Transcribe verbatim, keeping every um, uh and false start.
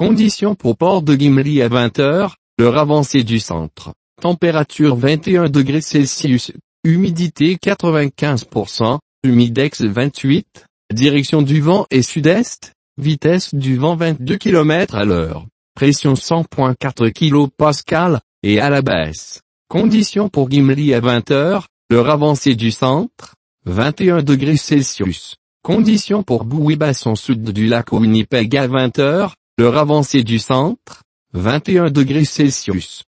Conditions pour port de Gimli à vingt heures, l'heure avancée du centre. Température vingt et un degrés Celsius, humidité quatre-vingt-quinze pour cent, humidex vingt-huit, direction du vent est sud-est, vitesse du vent vingt-deux kilomètres à l'heure, pression cent virgule quatre kilopascales, et à la baisse. Conditions pour Gimli à vingt heures, l'heure avancée du centre, vingt et un degrés Celsius. Conditions pour Bouibasson sud du lac Winnipeg à vingt heures, l'heure avancée du centre, vingt et un degrés Celsius.